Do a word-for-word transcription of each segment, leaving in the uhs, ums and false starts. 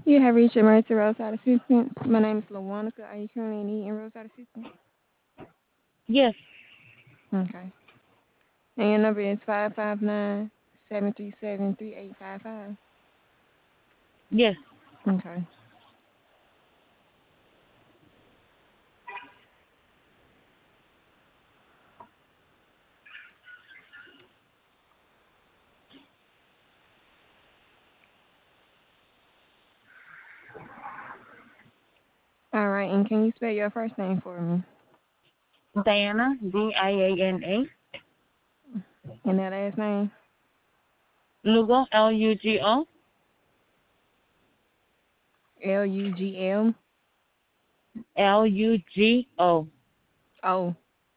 You have reached emergency roadside assistance. My name is Lawanica. Are you currently needing roadside assistance? Yes, Okay. And your number is five five nine seven three seven three eight five five. yes. Okay. All right. And can you spell your first name for me? Diana, D I A N A. And that last name? Lugo, L U G O. L U G L L U G O. O.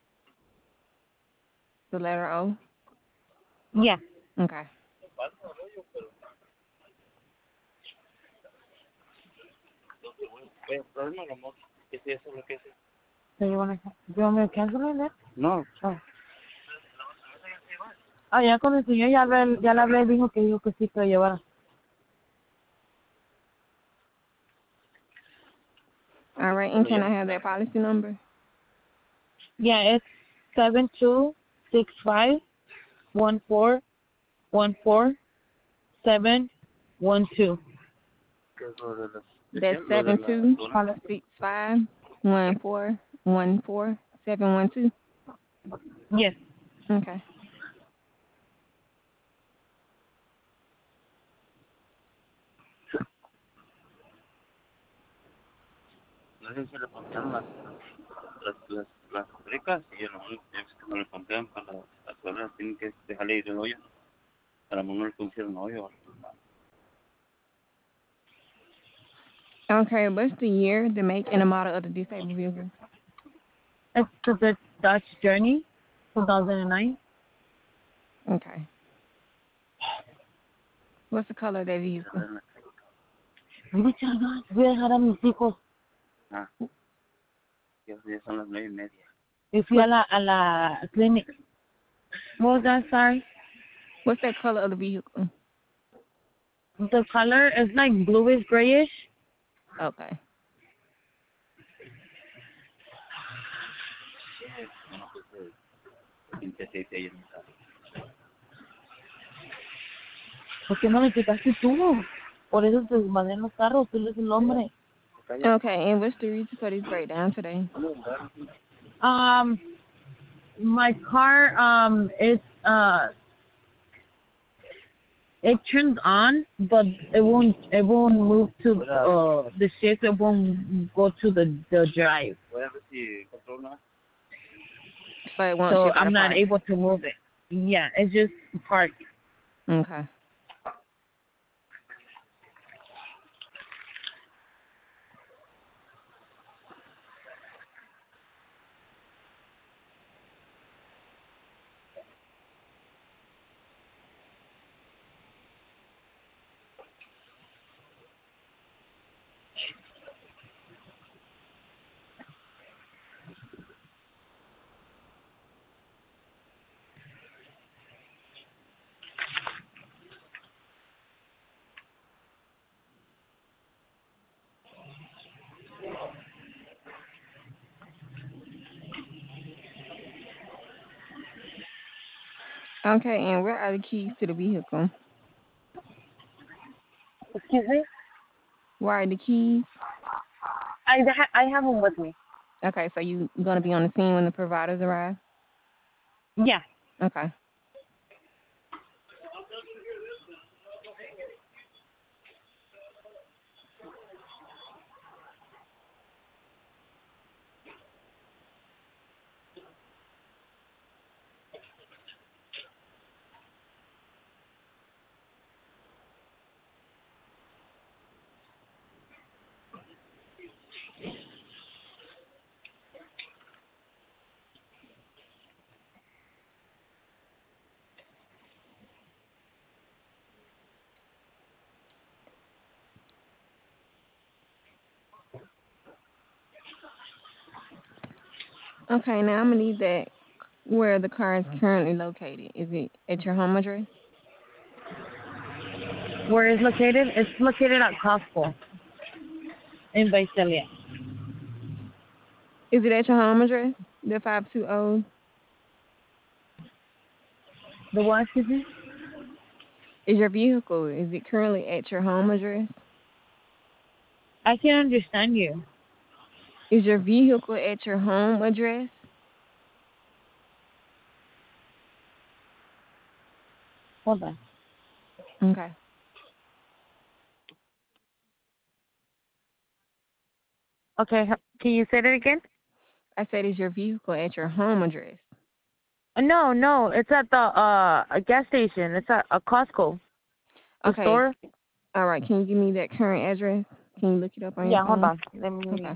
The letter O. Yeah. Okay. So you wanna, do you want me to cancel it? No. Oh. Ah, ya con el señor ya hablé, ya le hablé, dijo que dijo que sí que llevara. All right. And can I have that policy number? Yeah, it's seven two six five one four one four seven one two. That's seven two Policy. six five one four one four seven one two. Yes. Okay. Okay. What's the year, the make, and the model of the disabled vehicle? It's the Dutch Journey, two thousand nine. Okay. What's the color of that vehicle? Mire, chaval, voy a dejar a mis hijos. Y fui a What's la, a la clinic. What was that? Sorry. What's that color of the vehicle? The color is like bluish grayish. Okay. ¿Por qué no le quitaste tú? Por eso te mandé en los carros, tú eres el hombre. Okay. And what's the reason for this breakdown today? Um, my car, um, it's, uh, it turns on, but it won't, it won't move to, uh, the shift, it won't go to the, the drive. So it won't So ship out I'm of not park. able to move it. Yeah, it's just parked. Okay. Okay. And where are the keys to the vehicle? Excuse me? Where are the keys? I, ha- I have them with me. Okay. So you gonna be on the scene when the providers arrive? Yeah. Okay. Okay. Now I'm gonna need that where the car is currently located. Is it at your home address? Where is located? It's located at Costco. in Visalia. Is it at your home address? The five two zero. The what, excuse me? Is your vehicle? Is it currently at your home address? I can understand you. Is your vehicle at your home address? Hold on. Okay. Okay, h- can you say that again? I said, is your vehicle at your home address? Uh, No, no, it's at the uh a gas station. It's at a Costco. The Okay. store. All right. Can you give me that current address? Can you look it up on your Yeah, hold phone? on. Let me. Okay.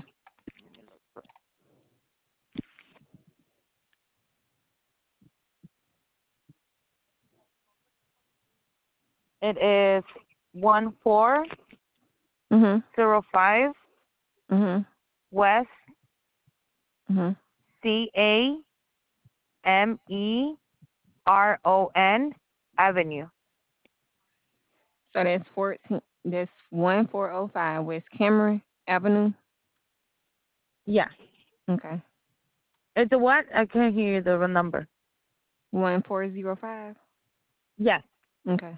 It is one four Mhm. zero five Mhm. West Mhm. C A M E R O N Avenue. So that's fourteen. That's one four zero five West Cameron Avenue. Yeah. Okay. It's a what? I can't hear the number. One four zero five. Yes. Okay.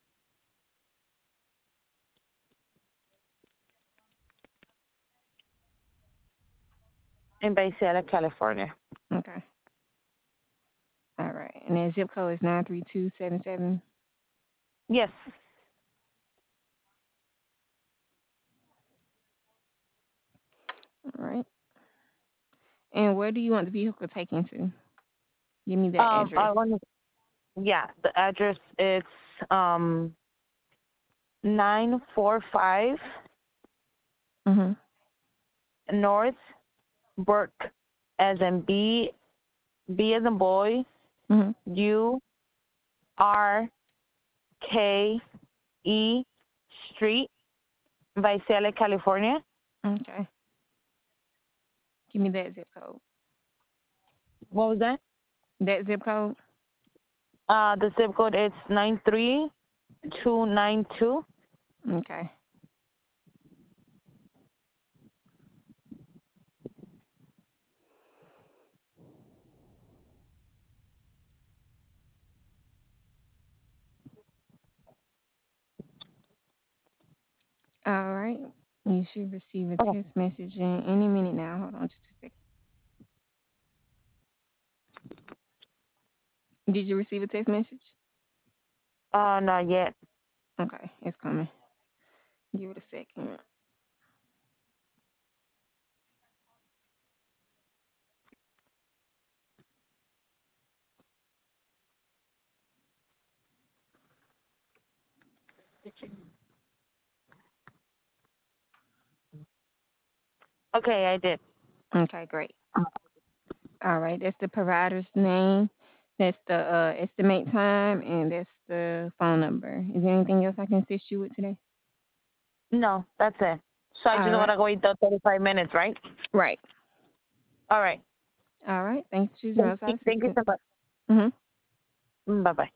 In Visalia, California. Okay. All right. And that zip code is nine three two seven seven. Yes. All right. And where do you want the vehicle taken to? Give me that Um, address. I want to. Yeah, the address is um nine four five Mhm. North Burke, as in B B as in boy, Mhm. U R K E Street, Visalia, California. Okay. Give me that zip code. What was that? That zip code. Uh, the zip code is nine three two nine two. Okay. All right. You should receive a Okay. text message in any minute now. Hold on just a second. Did you receive a text message? Uh, not yet. Okay, it's coming. Give it a second. Okay, I did. Okay, great. All right, that's the provider's name. That's the uh, estimate time, and that's the phone number. Is there anything else I can assist you with today? No, that's it. So I just All want right. to wait the thirty-five minutes, right? Right. All right. All right. Thanks for choosing Thank you, Roadside thank you Assistance. so much. Mm-hmm. Bye bye.